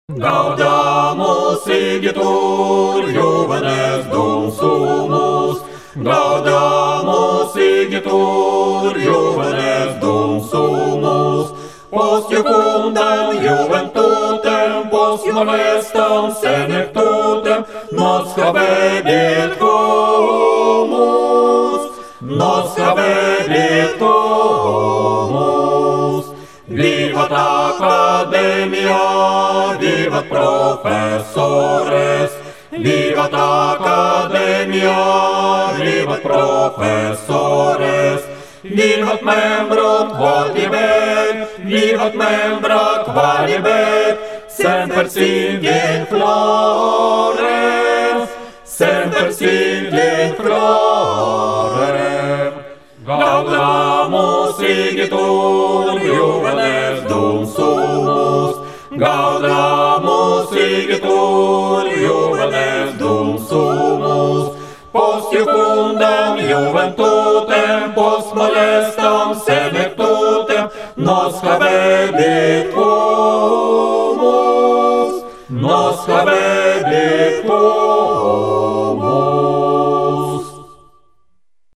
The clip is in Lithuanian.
Gaudamus igitur juvenes dum sumus, Gaudamus igitur juvenes dum sumus, post jucundam juventutem, post molestam senectutem, nos havedit comus, nos havedit comus. Vivat Academia, vivat professores, vivat Academia, vivat professores, vivat membrum qualibet, semper singit florem, semper singit florem. Gaudamus igitur juvenes dum sumus, Gaudamus igitur juvenes dum sumus, post jucundam juventutem, post molestam senectutem, nos havedit comus, nos havedit comus.